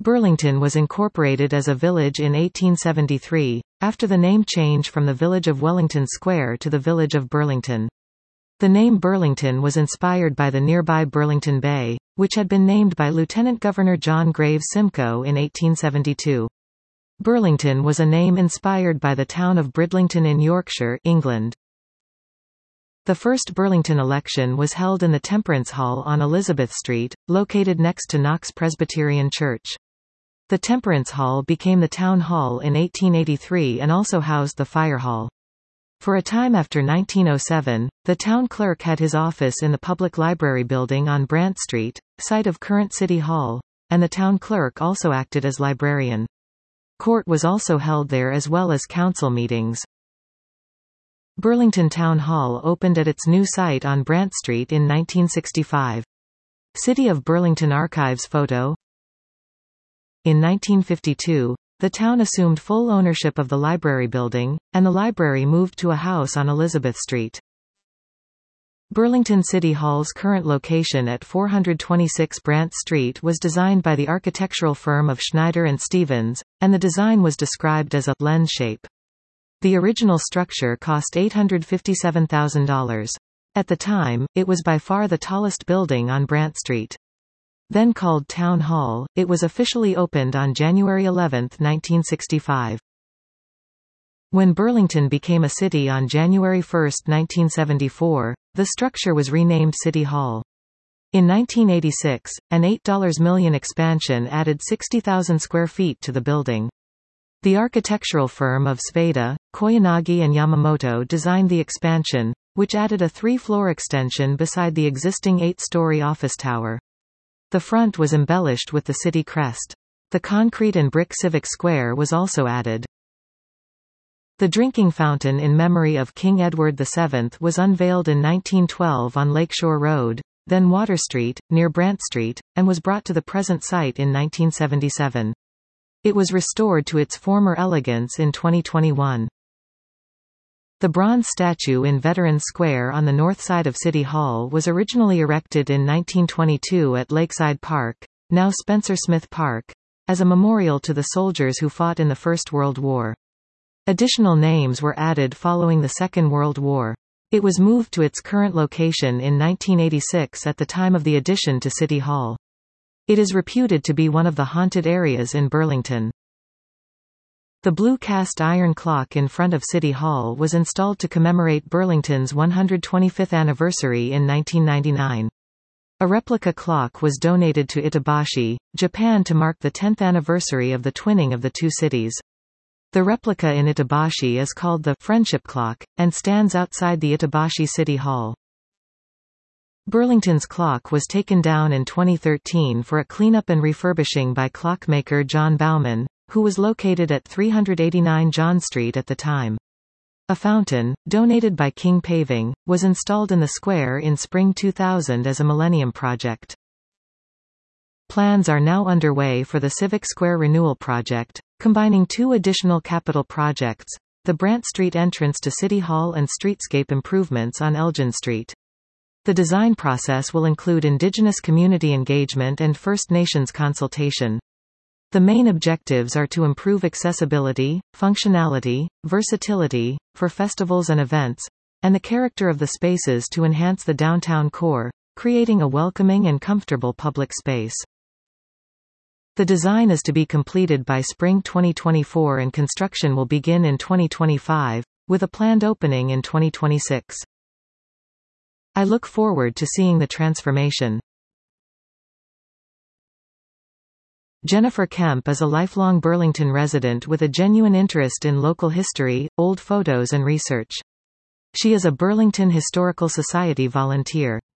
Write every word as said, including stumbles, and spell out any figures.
Burlington was incorporated as a village in eighteen seventy-three, after the name change from the village of Wellington Square to the village of Burlington. The name Burlington was inspired by the nearby Burlington Bay, which had been named by Lieutenant Governor John Graves Simcoe in eighteen seventy-two. Burlington was a name inspired by the town of Bridlington in Yorkshire, England. The first Burlington election was held in the Temperance Hall on Elizabeth Street, located next to Knox Presbyterian Church. The Temperance Hall became the Town Hall in eighteen eighty-three and also housed the Fire Hall. For a time after nineteen oh seven, the town clerk had his office in the Public Library Building on Brant Street, site of current City Hall, and the town clerk also acted as librarian. Court was also held there as well as council meetings. Burlington Town Hall opened at its new site on Brant Street in nineteen sixty-five. City of Burlington Archives photo. In nineteen fifty-two, the town assumed full ownership of the library building, and the library moved to a house on Elizabeth Street. Burlington City Hall's current location at four twenty-six Brant Street was designed by the architectural firm of Schneider and Stevens, and the design was described as a lens shape. The original structure cost eight hundred fifty-seven thousand dollars. At the time, it was by far the tallest building on Brant Street. Then called Town Hall, it was officially opened on January eleventh nineteen sixty-five. When Burlington became a city on January first nineteen seventy-four, the structure was renamed City Hall. In nineteen eighty-six, an eight million dollars expansion added sixty thousand square feet to the building. The architectural firm of Sveda, Koyanagi and Yamamoto designed the expansion, which added a three-floor extension beside the existing eight-story office tower. The front was embellished with the city crest. The concrete and brick civic square was also added. The drinking fountain in memory of King Edward the seventh was unveiled in nineteen twelve on Lakeshore Road, then Water Street, near Brant Street, and was brought to the present site in nineteen seventy-seven. It was restored to its former elegance in twenty twenty-one. The bronze statue in Veterans Square on the north side of City Hall was originally erected in nineteen twenty-two at Lakeside Park, now Spencer Smith Park, as a memorial to the soldiers who fought in the First World War. Additional names were added following the Second World War. It was moved to its current location in nineteen eighty-six at the time of the addition to City Hall. It is reputed to be one of the haunted areas in Burlington. The blue cast iron clock in front of City Hall was installed to commemorate Burlington's one hundred twenty-fifth anniversary in nineteen ninety-nine. A replica clock was donated to Itabashi, Japan to mark the tenth anniversary of the twinning of the two cities. The replica in Itabashi is called the Friendship Clock, and stands outside the Itabashi City Hall. Burlington's clock was taken down in twenty thirteen for a cleanup and refurbishing by clockmaker John Bauman, who was located at three eighty-nine John Street at the time. A fountain, donated by King Paving, was installed in the square in spring two thousand as a Millennium Project. Plans are now underway for the Civic Square Renewal Project, combining two additional capital projects, the Brant Street entrance to City Hall and streetscape improvements on Elgin Street. The design process will include Indigenous community engagement and First Nations consultation. The main objectives are to improve accessibility, functionality, versatility, for festivals and events, and the character of the spaces to enhance the downtown core, creating a welcoming and comfortable public space. The design is to be completed by spring twenty twenty-four and construction will begin in twenty twenty-five, with a planned opening in twenty twenty-six. I look forward to seeing the transformation. Jennifer Kemp is a lifelong Burlington resident with a genuine interest in local history, old photos and research. She is a Burlington Historical Society volunteer.